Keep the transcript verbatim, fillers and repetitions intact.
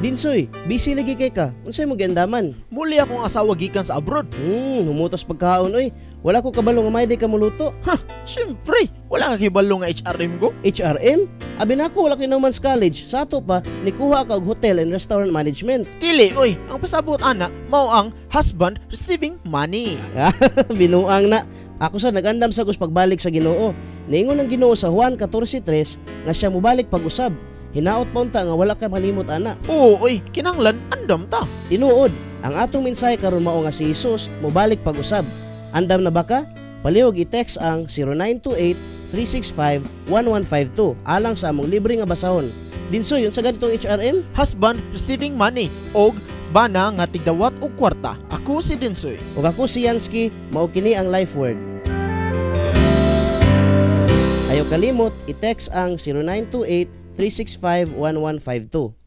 Dinsoy, busy lagi kay ka. Unsay mo giandaman? Muli akong asawa gikan sa abroad. Hmm, humutos pagkaon oy. Wala ko kabalo nga may di ka muluto. Ha, syempre, wala nga kibalo nga H R M ko. H R M? Abi nako wala kay Nauman's College. Sa ato pa, nikuha ka og hotel and restaurant management. Dili, oy, ang pasabot ana mao ang husband receiving money. Binuang na. Ako sa nagandam sa gus pagbalik sa Ginoo. Niingon ang Ginoo sa Juan fourteen three nga siya mobalik pag-usab. Hinaot pa unta nga wala kay malimot ana. Oo, oy, kinahanglan andam ta. Tinuod, ang atong mensahe karon mao nga si Jesus mobalik pag-usab. Andam na ba ka? Palihog i-text ang zero nine two eight, three six five, one one five two alang sa among libre nga basahon. Dinsoy, yun sa ganitong H R M? Husband receiving money og bana nga tigdawat og kwarta. Ako si Dinsoy. Ug ako si Yansky, mao kini ang life word. Ayaw kalimot, i-text ang zero nine two eight, three six five, one one five two.